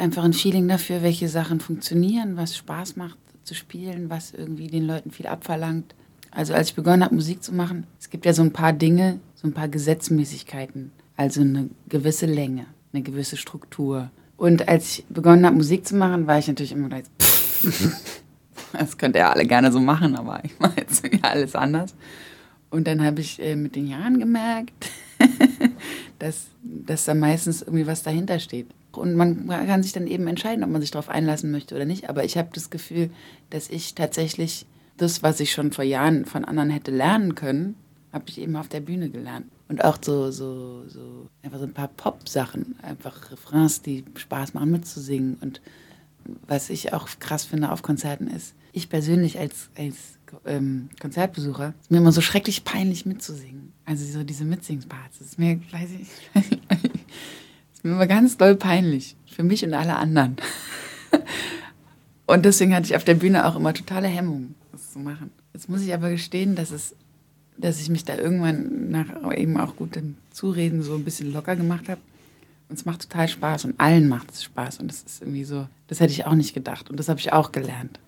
einfach ein Feeling dafür, welche Sachen funktionieren, was Spaß macht zu spielen, was irgendwie den Leuten viel abverlangt. Also als ich begonnen habe, Musik zu machen, es gibt ja so ein paar Dinge, so ein paar Gesetzmäßigkeiten. Also eine gewisse Länge, eine gewisse Struktur. Und als ich begonnen habe, Musik zu machen, war ich natürlich immer gleich, das könnt ihr alle gerne so machen, aber ich mache jetzt ja alles anders. Und dann habe ich mit den Jahren gemerkt, dass da meistens irgendwie was dahinter steht. Und man kann sich dann eben entscheiden, ob man sich darauf einlassen möchte oder nicht. Aber ich habe das Gefühl, dass ich tatsächlich das, was ich schon vor Jahren von anderen hätte lernen können, habe ich eben auf der Bühne gelernt. Und auch so einfach so ein paar Pop-Sachen, einfach Refrains, die Spaß machen mitzusingen. Und was ich auch krass finde auf Konzerten ist, ich persönlich als Konzertbesucher, ist mir immer so schrecklich peinlich mitzusingen. Also so diese Mitsingparts, das ist mir, weiß ich, ist mir immer ganz doll peinlich. Für mich und alle anderen. Und deswegen hatte ich auf der Bühne auch immer totale Hemmungen, das zu machen. Jetzt muss ich aber gestehen, dass ich mich da irgendwann nach eben auch gutem Zureden so ein bisschen locker gemacht habe. Und es macht total Spaß und allen macht es Spaß. Und das ist irgendwie so, das hätte ich auch nicht gedacht. Und das habe ich auch gelernt.